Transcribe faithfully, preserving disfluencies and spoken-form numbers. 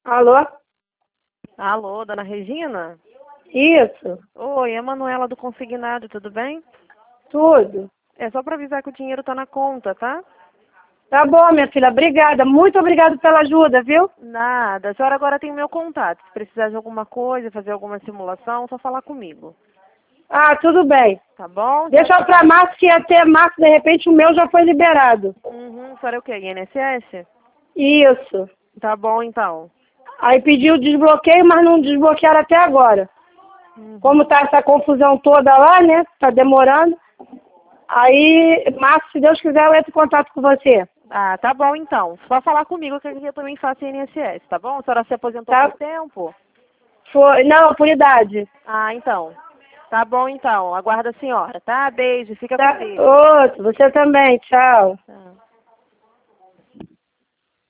Alô? Alô, dona Regina? Isso, Oi, é a Manuela do Consignado, tudo bem? tudo. É só para avisar que o dinheiro tá na conta, tá? Tá bom, minha filha, obrigada. Muito obrigada pela ajuda, viu? Nada, a senhora agora tem o meu contato. Se precisar de alguma coisa, fazer alguma simulação, só falar comigo. Ah, tudo bem. Tá bom? Deixa eu pra março, que até março, de repente, o meu já foi liberado. Uhum, a senhora é o quê? I N S S? Isso. Tá bom, então. Aí pediu desbloqueio, mas não desbloquearam até agora. Uhum. Como tá essa confusão toda lá, né? Tá demorando. Aí, março, se Deus quiser, eu entro em contato com você. Ah, tá bom, então. Só falar comigo que eu também faço I N S S, tá bom? A senhora se aposentou Tá? por tempo? Foi, não, por idade. Ah, então. Tá bom, então. Aguardo a senhora, tá? Beijo, fica Tá? com Deus. Outro, você também, tchau. Tá.